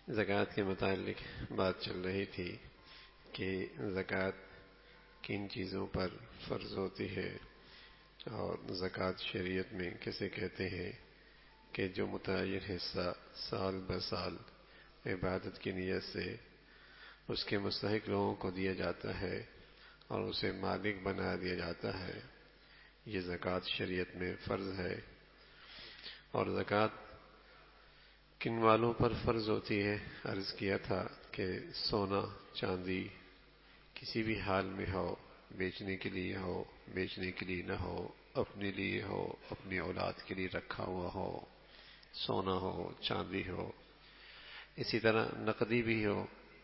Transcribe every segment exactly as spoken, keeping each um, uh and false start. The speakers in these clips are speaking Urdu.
زکوٰۃ کے متعلق بات چل رہی تھی کہ زکوٰۃ کن چیزوں پر فرض ہوتی ہے اور زکوٰۃ شریعت میں کسے کہتے ہیں کہ جو متعین حصہ سال بہ سال عبادت کی نیت سے اس کے مستحق لوگوں کو دیا جاتا ہے اور اسے مالک بنا دیا جاتا ہے، یہ زکوٰۃ شریعت میں فرض ہے۔ اور زکوٰۃ کن مالوں پر فرض ہوتی ہے؟ عرض کیا تھا کہ سونا چاندی کسی بھی حال میں ہو، بیچنے کے لیے ہو، بیچنے کے لیے نہ ہو، اپنے لیے ہو، اپنی اولاد کے لیے رکھا ہوا ہو، سونا ہو چاندی ہو، اسی طرح نقدی بھی ہو۔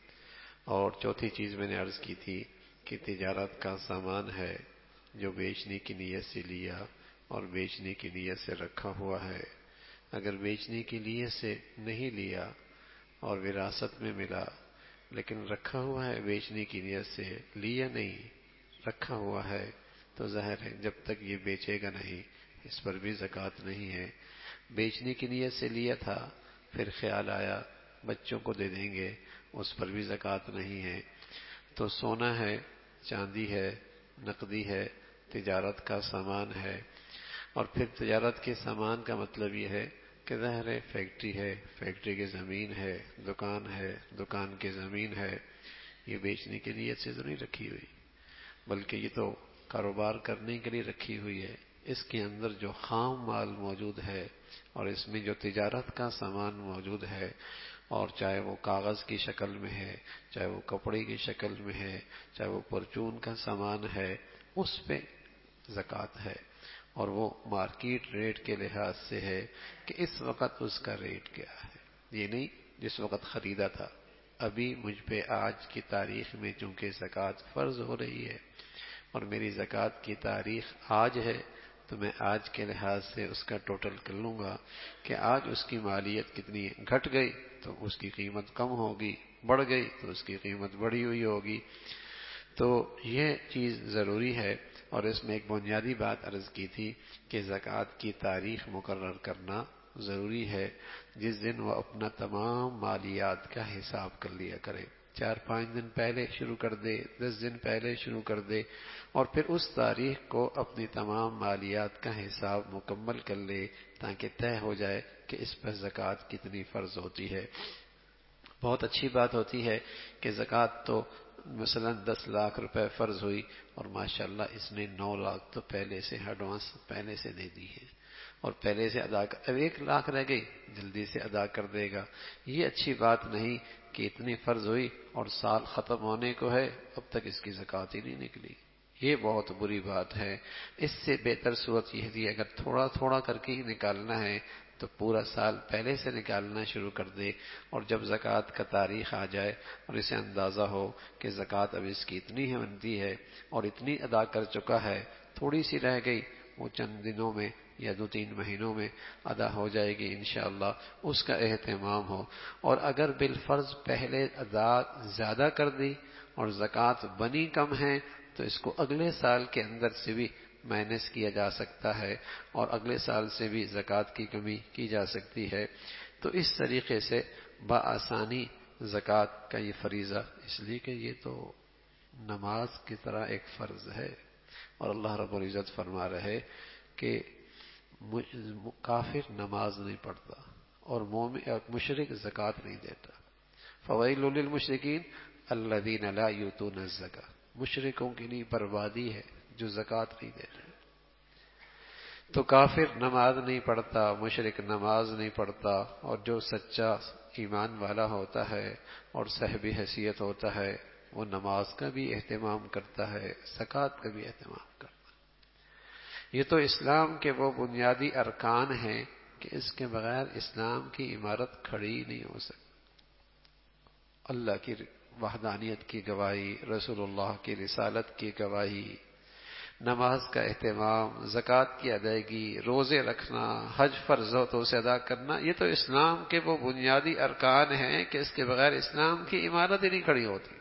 اور چوتھی چیز میں نے عرض کی تھی کہ تجارت کا سامان ہے جو بیچنے کی نیت سے لیا اور بیچنے کی نیت سے رکھا ہوا ہے۔ اگر بیچنے کی نیت سے نہیں لیا اور وراثت میں ملا لیکن رکھا ہوا ہے، بیچنے کی نیت سے لیا نہیں رکھا ہوا ہے، تو ظاہر ہے جب تک یہ بیچے گا نہیں اس پر بھی زکوٰۃ نہیں ہے۔ بیچنے کی نیت سے لیا تھا، پھر خیال آیا بچوں کو دے دیں گے، اس پر بھی زکوٰۃ نہیں ہے۔ تو سونا ہے، چاندی ہے، نقدی ہے، تجارت کا سامان ہے۔ اور پھر تجارت کے سامان کا مطلب یہ ہے کہ ظاہر ہے فیکٹری ہے، فیکٹری کی زمین ہے، دکان ہے، دکان کی زمین ہے، یہ بیچنے کی نیت سے تو نہیں رکھی ہوئی، بلکہ یہ تو کاروبار کرنے کے لیے رکھی ہوئی ہے۔ اس کے اندر جو خام مال موجود ہے اور اس میں جو تجارت کا سامان موجود ہے، اور چاہے وہ کاغذ کی شکل میں ہے، چاہے وہ کپڑے کی شکل میں ہے، چاہے وہ پرچون کا سامان ہے، اس پہ زکوٰۃ ہے۔ اور وہ مارکیٹ ریٹ کے لحاظ سے ہے کہ اس وقت اس کا ریٹ کیا ہے، یہ نہیں جس وقت خریدا تھا۔ ابھی مجھ پہ آج کی تاریخ میں چونکہ زکوٰۃ فرض ہو رہی ہے اور میری زکوٰۃ کی تاریخ آج ہے، تو میں آج کے لحاظ سے اس کا ٹوٹل کر لوں گا کہ آج اس کی مالیت کتنی گھٹ گئی تو اس کی قیمت کم ہوگی، بڑھ گئی تو اس کی قیمت بڑھی ہوئی ہوگی۔ تو یہ چیز ضروری ہے۔ اور اس میں ایک بنیادی بات عرض کی تھی کہ زکوٰۃ کی تاریخ مقرر کرنا ضروری ہے، جس دن وہ اپنا تمام مالیات کا حساب کر لیا کرے۔ چار پانچ دن پہلے شروع کر دے، دس دن پہلے شروع کر دے، اور پھر اس تاریخ کو اپنی تمام مالیات کا حساب مکمل کر لے تاکہ طے ہو جائے کہ اس پر زکوٰۃ کتنی فرض ہوتی ہے۔ بہت اچھی بات ہوتی ہے کہ زکوٰۃ تو مثلا دس لاکھ روپے فرض ہوئی اور ماشاءاللہ اس نے نو لاکھ تو پہلے سے ایڈوانس پہلے سے دے دی ہے اور پہلے سے ادا کر، اب ایک لاکھ رہ گئی جلدی سے ادا کر دے گا۔ یہ اچھی بات نہیں کہ اتنی فرض ہوئی اور سال ختم ہونے کو ہے اب تک اس کی زکوٰۃ ہی نہیں نکلی، یہ بہت بری بات ہے۔ اس سے بہتر صورت یہ تھی اگر تھوڑا تھوڑا کر کے ہی نکالنا ہے تو پورا سال پہلے سے نکالنا شروع کر دے، اور جب زکوٰۃ کا تاریخ آ جائے اور اسے اندازہ ہو کہ زکوٰۃ اب اس کی اتنی ہی بنتی ہے اور اتنی ادا کر چکا ہے، تھوڑی سی رہ گئی، وہ چند دنوں میں یا دو تین مہینوں میں ادا ہو جائے گی انشاءاللہ، اس کا اہتمام ہو۔ اور اگر بالفرض پہلے ادا زیادہ کر دی اور زکوٰۃ بنی کم ہے تو اس کو اگلے سال کے اندر سے بھی مائنس کیا جا سکتا ہے اور اگلے سال سے بھی زکوٰۃ کی کمی کی جا سکتی ہے۔ تو اس طریقے سے بآسانی زکوٰۃ کا یہ فریضہ، اس لیے کہ یہ تو نماز کی طرح ایک فرض ہے، اور اللہ رب العزت فرما رہے کہ کافر نماز نہیں پڑھتا اور مومن اور مشرک زکوٰۃ نہیں دیتا۔ فویل للمشرکین الذین لا یؤتون الزکاۃ، مشرکوں کے لیے بربادی ہے جو زکوٰۃ نہیں دیتے۔ تو کافر نماز نہیں پڑھتا، مشرک نماز نہیں پڑھتا، اور جو سچا ایمان والا ہوتا ہے اور صاحب حیثیت ہوتا ہے وہ نماز کا بھی اہتمام کرتا ہے، زکوٰۃ کا بھی اہتمام کرتا ہے۔ یہ تو اسلام کے وہ بنیادی ارکان ہیں کہ اس کے بغیر اسلام کی عمارت کھڑی نہیں ہو سکتی۔ اللہ کی وحدانیت کی گواہی، رسول اللہ کی رسالت کی گواہی، نماز کا اہتمام، زکوٰۃ کی ادائیگی، روزے رکھنا، حج فرض ہو تو اسے ادا کرنا، یہ تو اسلام کے وہ بنیادی ارکان ہیں کہ اس کے بغیر اسلام کی عمارت ہی نہیں کھڑی ہوتی،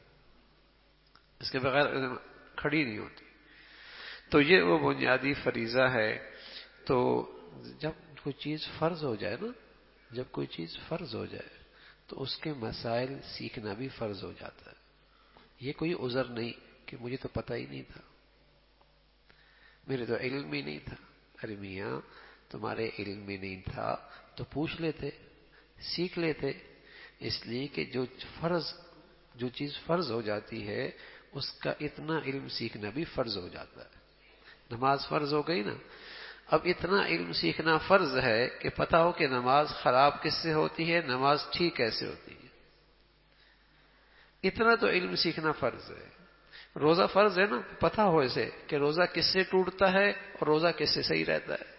اس کے بغیر کھڑی نہیں ہوتی۔ تو یہ وہ بنیادی فریضہ ہے۔ تو جب کوئی چیز فرض ہو جائے نا، جب کوئی چیز فرض ہو جائے تو اس کے مسائل سیکھنا بھی فرض ہو جاتا ہے. یہ کوئی عذر نہیں کہ مجھے تو پتہ ہی نہیں تھا، میرے تو علم ہی نہیں تھا. ارے میاں تمہارے علم میں نہیں تھا تو پوچھ لیتے، سیکھ لیتے. اس لیے کہ جو فرض جو چیز فرض ہو جاتی ہے اس کا اتنا علم سیکھنا بھی فرض ہو جاتا ہے. نماز فرض ہو گئی نا، اب اتنا علم سیکھنا فرض ہے کہ پتہ ہو کہ نماز خراب کس سے ہوتی ہے، نماز ٹھیک کیسے ہوتی ہے. اتنا تو علم سیکھنا فرض ہے. روزہ فرض ہے نا، پتہ ہو اسے کہ روزہ کس سے ٹوٹتا ہے اور روزہ کس سے صحیح رہتا ہے.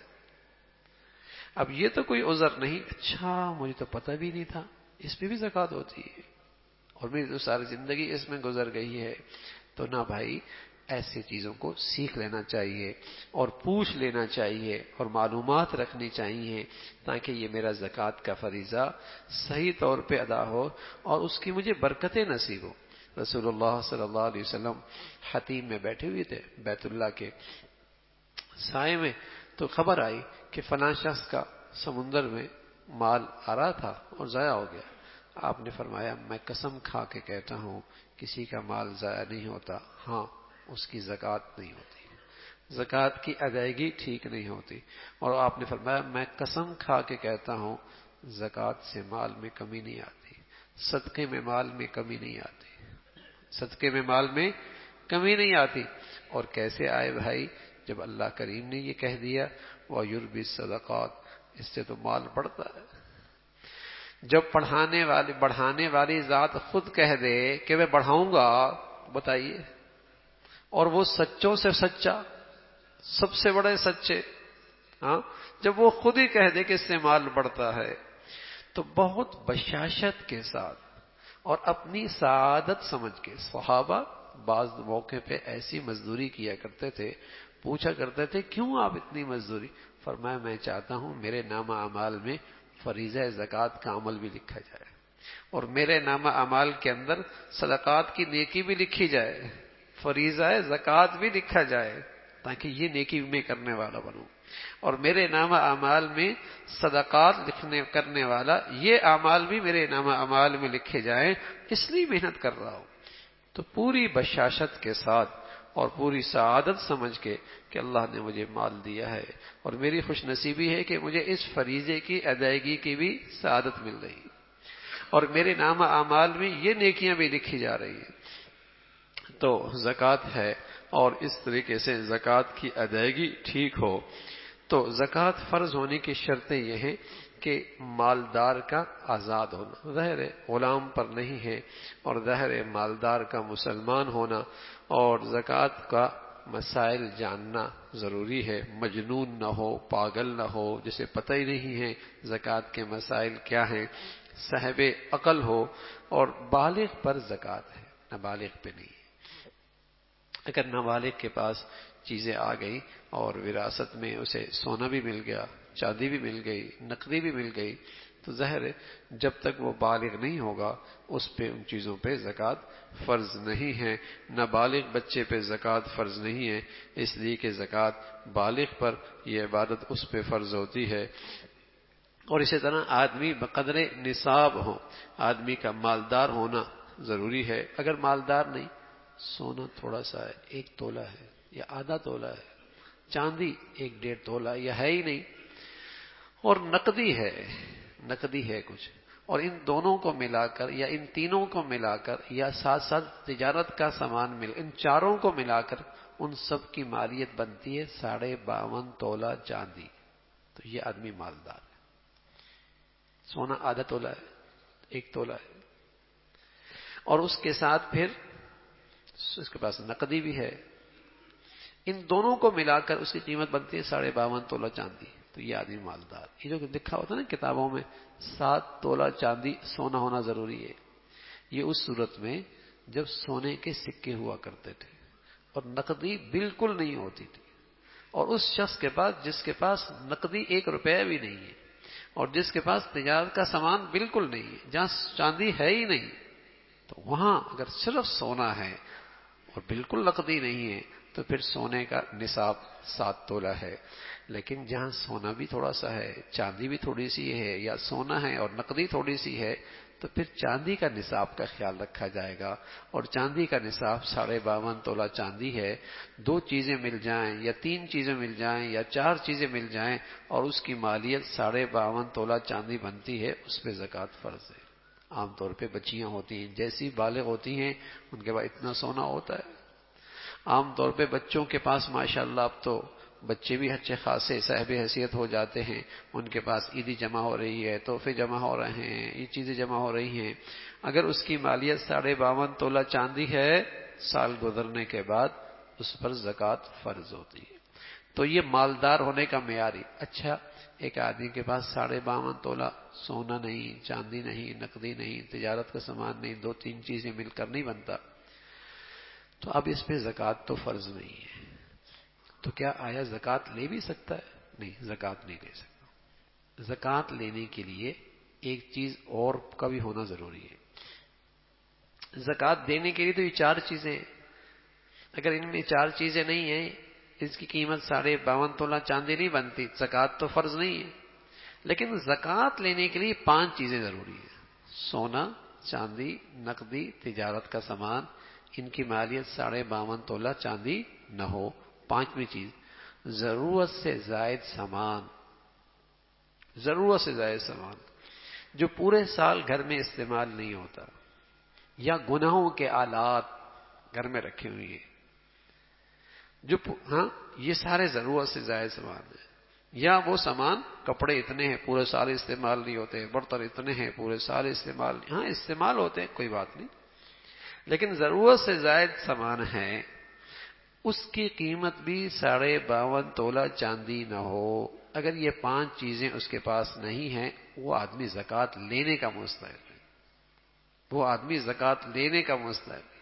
اب یہ تو کوئی عذر نہیں، اچھا مجھے تو پتہ بھی نہیں تھا، اس پہ بھی زکوٰۃ ہوتی ہے اور میری تو ساری زندگی اس میں گزر گئی ہے. تو نہ بھائی، ایسی چیزوں کو سیکھ لینا چاہیے اور پوچھ لینا چاہیے اور معلومات رکھنی چاہیے تاکہ یہ میرا زکوٰۃ کا فریضہ صحیح طور پہ ادا ہو اور اس کی مجھے برکتیں نصیب ہو. رسول اللہ صلی اللہ علیہ وسلم حتیم میں بیٹھے ہوئے تھے بیت اللہ کے سائے میں، تو خبر آئی کہ فلاں شخص کا سمندر میں مال آ رہا تھا اور ضائع ہو گیا. آپ نے فرمایا میں قسم کھا کے کہتا ہوں کسی کا مال ضائع نہیں ہوتا، ہاں اس کی زکوٰۃ نہیں ہوتی، زکوٰۃ کی ادائیگی ٹھیک نہیں ہوتی. اور آپ نے فرمایا میں قسم کھا کے کہتا ہوں زکوٰۃ سے مال میں کمی نہیں آتی، صدقے میں مال میں کمی نہیں آتی، صدقے میں مال میں کمی نہیں آتی. اور کیسے آئے بھائی؟ جب اللہ کریم نے یہ کہہ دیا وَيُرْبِي الصَّدَقَاتِ، اس سے تو مال بڑھتا ہے. جب پڑھانے والی بڑھانے والی ذات خود کہہ دے کہ میں بڑھاؤں گا، بتائیے، اور وہ سچوں سے سچا، سب سے بڑے سچے، ہاں، جب وہ خود ہی کہہ دے کہ اس سے مال بڑھتا ہے، تو بہت بشاشت کے ساتھ اور اپنی سعادت سمجھ کے صحابہ بعض موقع پہ ایسی مزدوری کیا کرتے تھے. پوچھا کرتے تھے کیوں آپ اتنی مزدوری؟ فرمایا میں چاہتا ہوں میرے نامہ اعمال میں فریضہ زکوٰۃ کا عمل بھی لکھا جائے اور میرے نامہ اعمال کے اندر صدقات کی نیکی بھی لکھی جائے، فریضہ زکوٰۃ بھی لکھا جائے تاکہ یہ نیکی میں کرنے والا بنوں، اور میرے نامہ اعمال میں صدقات لکھنے کرنے والا یہ اعمال بھی میرے نامہ اعمال میں لکھے جائیں، اس لیے محنت کر رہا ہوں. تو پوری بشاشت کے ساتھ اور پوری سعادت سمجھ کے کہ اللہ نے مجھے مال دیا ہے اور میری خوش نصیبی ہے کہ مجھے اس فریضے کی ادائیگی کی بھی سعادت مل رہی اور میرے نامہ اعمال میں یہ نیکیاں بھی لکھی جا رہی ہیں. تو زکوٰۃ ہے اور اس طریقے سے زکوٰۃ کی ادائیگی ٹھیک ہو. تو زکوٰۃ فرض ہونے کی شرطیں یہ ہیں کہ مالدار کا آزاد ہونا، ظاہر ہے غلام پر نہیں ہے، اور ظاہر ہے مالدار کا مسلمان ہونا، اور زکوٰۃ کا مسائل جاننا ضروری ہے. مجنون نہ ہو، پاگل نہ ہو، جسے پتہ ہی نہیں ہے زکوٰۃ کے مسائل کیا ہیں، صاحب عقل ہو، اور بالغ پر زکوٰۃ ہے، نابالغ پہ نہیں. اگر نابالغ کے پاس چیزیں آ گئی اور وراثت میں اسے سونا بھی مل گیا، چاندی بھی مل گئی، نقدی بھی مل گئی، تو ظاہر ہے جب تک وہ بالغ نہیں ہوگا اس پہ ان چیزوں پہ زکوٰۃ فرض نہیں ہے. نابالغ بچے پہ زکوٰۃ فرض نہیں ہے، اس لیے کہ زکوٰۃ بالغ پر یہ عبادت اس پہ فرض ہوتی ہے. اور اسی طرح آدمی بقدر نصاب ہو، آدمی کا مالدار ہونا ضروری ہے. اگر مالدار نہیں، سونا تھوڑا سا ہے، ایک تولہ ہے یا آدھا تولہ ہے، چاندی ایک ڈیڑھ تولہ یا ہے ہی نہیں، اور نقدی ہے نقدی ہے کچھ، اور ان دونوں کو ملا کر یا ان تینوں کو ملا کر یا ساتھ ساتھ تجارت کا سامان مل، ان چاروں کو ملا کر ان سب کی مالیت بنتی ہے ساڑھے باون تولہ چاندی. تو یہ آدمی مالدار ہے. سونا آدھا تولہ ہے، ایک تولہ ہے، اور اس کے ساتھ پھر اس کے پاس نقدی بھی ہے. ان دونوں کو ملا کر اس کی قیمت بنتی ہے ساڑھے باون تولہ چاندی. تو یہ آدمی مالدار. یہ جو لکھا ہوتا ہے نا کتابوں میں سات تولہ چاندی سونا ہونا ضروری ہے، یہ اس صورت میں جب سونے کے سکے ہوا کرتے تھے اور نقدی بالکل نہیں ہوتی تھی، اور اس شخص کے پاس جس کے پاس نقدی ایک روپے بھی نہیں ہے اور جس کے پاس تجارت کا سامان بالکل نہیں ہے، جہاں چاندی ہے ہی نہیں، تو وہاں اگر صرف سونا ہے اور بالکل نقدی نہیں ہے تو پھر سونے کا نصاب سات تولہ ہے. لیکن جہاں سونا بھی تھوڑا سا ہے، چاندی بھی تھوڑی سی ہے، یا سونا ہے اور نقدی تھوڑی سی ہے، تو پھر چاندی کا نصاب کا خیال رکھا جائے گا. اور چاندی کا نصاب ساڑھے باون تولہ چاندی ہے. دو چیزیں مل جائیں یا تین چیزیں مل جائیں یا چار چیزیں مل جائیں اور اس کی مالیت ساڑھے باون تولہ چاندی بنتی ہے، اس پہ زکوٰۃ فرض ہے. عام طور پہ بچیاں ہوتی ہیں، جیسی بالغ ہوتی ہیں ان کے پاس اتنا سونا ہوتا ہے. عام طور پہ بچوں کے پاس ماشاءاللہ اب تو بچے بھی اچھے خاصے صاحب حیثیت ہو جاتے ہیں، ان کے پاس عیدی جمع ہو رہی ہے، تحفے جمع ہو رہے ہیں، یہ چیزیں جمع ہو رہی ہیں. اگر اس کی مالیت ساڑھے باون تولہ چاندی ہے، سال گزرنے کے بعد اس پر زکوٰۃ فرض ہوتی ہے. تو یہ مالدار ہونے کا معیاری. اچھا، ایک آدمی کے پاس ساڑھے باون تولہ سونا نہیں، چاندی نہیں، نقدی نہیں، تجارت کا سامان نہیں، دو تین چیزیں مل کر نہیں بنتا، تو اب اس پہ زکوٰۃ تو فرض نہیں ہے. تو کیا آیا زکوٰۃ لے بھی سکتا ہے؟ نہیں، زکوٰۃ نہیں لے سکتا. زکوٰۃ لینے کے لیے ایک چیز اور کا بھی ہونا ضروری ہے. زکوٰۃ دینے کے لیے تو یہ چار چیزیں ہیں. اگر ان میں چار چیزیں نہیں ہیں، اس کی قیمت ساڑھے باون تولہ چاندی نہیں بنتی، زکوٰۃ تو فرض نہیں ہے. لیکن زکوٰۃ لینے کے لیے پانچ چیزیں ضروری ہیں: سونا، چاندی، نقدی، تجارت کا سامان. ان کی مالیت ساڑھے باون تولہ چاندی نہ ہو. پانچویں چیز، ضرورت سے زائد سامان. ضرورت سے زائد سامان جو پورے سال گھر میں استعمال نہیں ہوتا، یا گناہوں کے آلات گھر میں رکھے ہوئے ہیں جو ہاں یہ سارے ضرورت سے زائد سامان ہیں. یا وہ سامان، کپڑے اتنے ہیں پورے سال استعمال نہیں ہوتے، برتن اتنے ہیں پورے سال استعمال نہیں، ہاں استعمال ہوتے ہیں کوئی بات نہیں، لیکن ضرورت سے زائد سامان ہے، اس کی قیمت بھی ساڑھے باون تولہ چاندی نہ ہو. اگر یہ پانچ چیزیں اس کے پاس نہیں ہیں، وہ آدمی زکوٰۃ لینے کا مستحق ہے. وہ آدمی زکوٰۃ لینے کا مستحق ہے.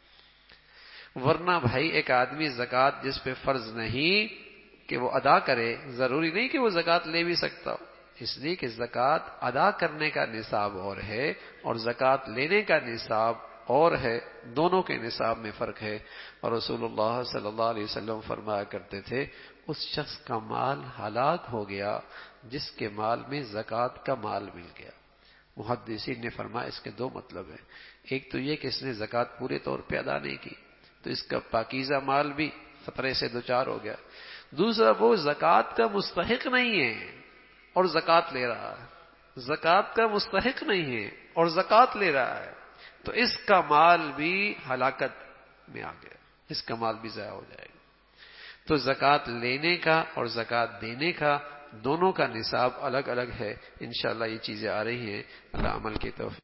ورنہ بھائی ایک آدمی زکوٰۃ جس پہ فرض نہیں کہ وہ ادا کرے، ضروری نہیں کہ وہ زکوٰۃ لے بھی سکتا ہو. اس لیے کہ زکوٰۃ ادا کرنے کا نصاب اور ہے اور زکوٰۃ لینے کا نصاب اور ہے، دونوں کے نصاب میں فرق ہے. اور رسول اللہ صلی اللہ علیہ وسلم فرمایا کرتے تھے، اس شخص کا مال ہلاک ہو گیا جس کے مال میں زکوٰۃ کا مال مل گیا. محدثین نے فرمایا اس کے دو مطلب ہیں. ایک تو یہ کہ اس نے زکوٰۃ پورے طور پہ ادا نہیں کی تو اس کا پاکیزہ مال بھی خطرے سے دوچار ہو گیا. دوسرا، وہ زکوٰۃ کا مستحق نہیں ہے اور زکوٰۃ لے رہا ہے. زکوٰۃ کا مستحق نہیں ہے اور زکوٰۃ لے رہا ہے، تو اس کا مال بھی ہلاکت میں آ گیا، اس کا مال بھی ضائع ہو جائے گا. تو زکوٰۃ لینے کا اور زکوٰۃ دینے کا دونوں کا نصاب الگ الگ ہے. انشاءاللہ یہ چیزیں آ رہی ہیں. اللہ عمل کی توفیق